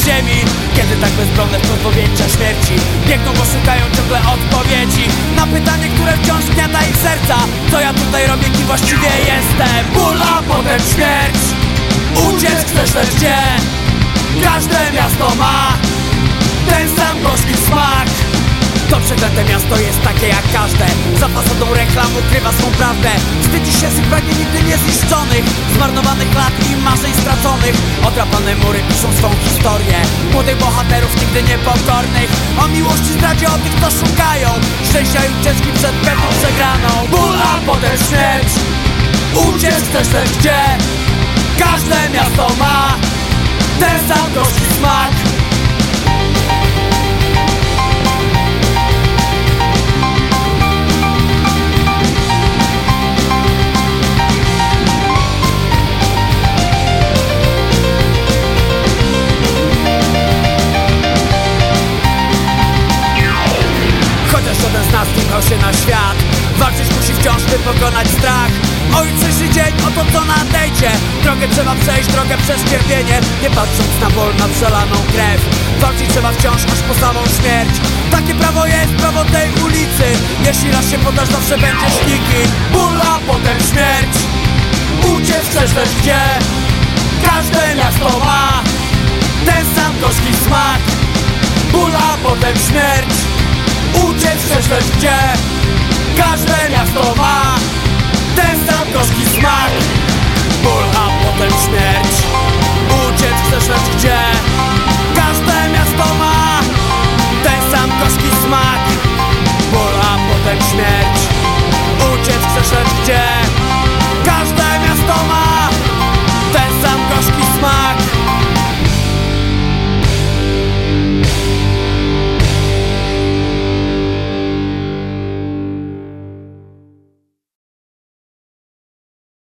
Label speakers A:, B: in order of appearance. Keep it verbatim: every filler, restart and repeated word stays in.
A: ziemi. Kiedy tak bezbronne wprost do objęcia śmierci biegną, bo szukają ciągle odpowiedzi na pytanie, które wciąż gniata ich serca. Co ja tutaj robię, kim właściwie jestem? Ból, a potem śmierć. Uciec chcesz, lecz gdzie? Każde miasto ma ten sam gorzki smak. To przeklęte miasto jest takie jak każde. Za fasadą reklam ukrywa swą prawdę. Wstydzi się swych pragnień nigdy niezniszczonych, zmarnowanych lat i marzeń straconych. Odrapane mury piszą swą historię młodych bohaterów nigdy niepokornych. O miłości zdradzie, o tych, co szukają szczęścia i ucieczki przed pewną przegraną. Ból, a potem śmierć. Uciec chcesz, lecz gdzie? Każde miasto ma ten sam gorzki smak. Pchał się na świat, walczyć musi wciąż, by pokonać strach. O jutrzejszy dzień, o to co nadejdzie. Drogę trzeba przejść, drogę przez cierpienie, nie patrząc na ból, na przelaną krew. Walczyć trzeba wciąż, aż po samą śmierć. Takie prawo jest, prawo tej ulicy. Jeśli raz się podasz, zawsze będziesz nikim. Ból, a potem śmierć. Uciec chcesz, lecz gdzie? Każde miasto ma ten sam gorzki smak. Ból, a potem śmierć. Uciec chcesz, lecz gdzie? Każde miasto ma ten sam gorzki smak.